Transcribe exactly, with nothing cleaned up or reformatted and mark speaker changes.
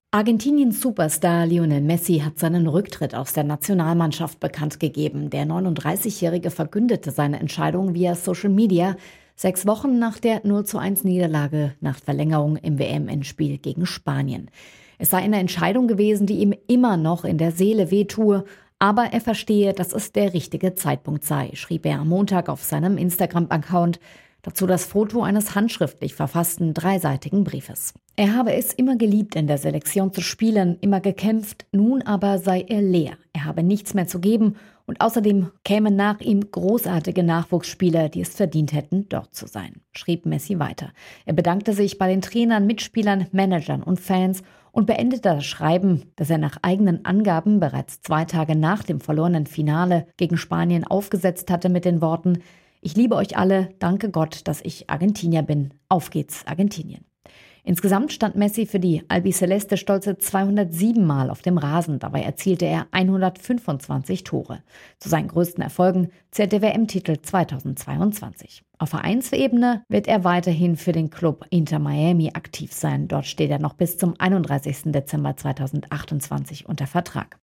Speaker 1: Argentiniens Superstar Lionel Messi hat seinen Rücktritt aus der Nationalmannschaft bekannt gegeben. Der neununddreißigjährige verkündete seine Entscheidung via Social Media, sechs Wochen nach der null zu eins Niederlage nach Verlängerung im W M-Endspiel gegen Spanien. Es sei eine Entscheidung gewesen, die ihm immer noch in der Seele wehtue, aber er verstehe, dass es der richtige Zeitpunkt sei, schrieb er am Montag auf seinem Instagram-Account. Dazu das Foto eines handschriftlich verfassten dreiseitigen Briefes. Er habe es immer geliebt, in der Selektion zu spielen, immer gekämpft, nun aber sei er leer. Er habe nichts mehr zu geben und außerdem kämen nach ihm großartige Nachwuchsspieler, die es verdient hätten, dort zu sein, schrieb Messi weiter. Er bedankte sich bei den Trainern, Mitspielern, Managern und Fans und beendete das Schreiben, das er nach eigenen Angaben bereits zwei Tage nach dem verlorenen Finale gegen Spanien aufgesetzt hatte mit den Worten: Ich liebe euch alle, danke Gott, dass ich Argentinier bin. Auf geht's, Argentinien. Insgesamt stand Messi für die Albiceleste stolze zweihundertsieben Mal auf dem Rasen. Dabei erzielte er hundertfünfundzwanzig Tore. Zu seinen größten Erfolgen zählt der W M-Titel zweitausendzweiundzwanzig. Auf Vereinsebene wird er weiterhin für den Club Inter Miami aktiv sein. Dort steht er noch bis zum einunddreißigsten Dezember zweitausendachtundzwanzig unter Vertrag.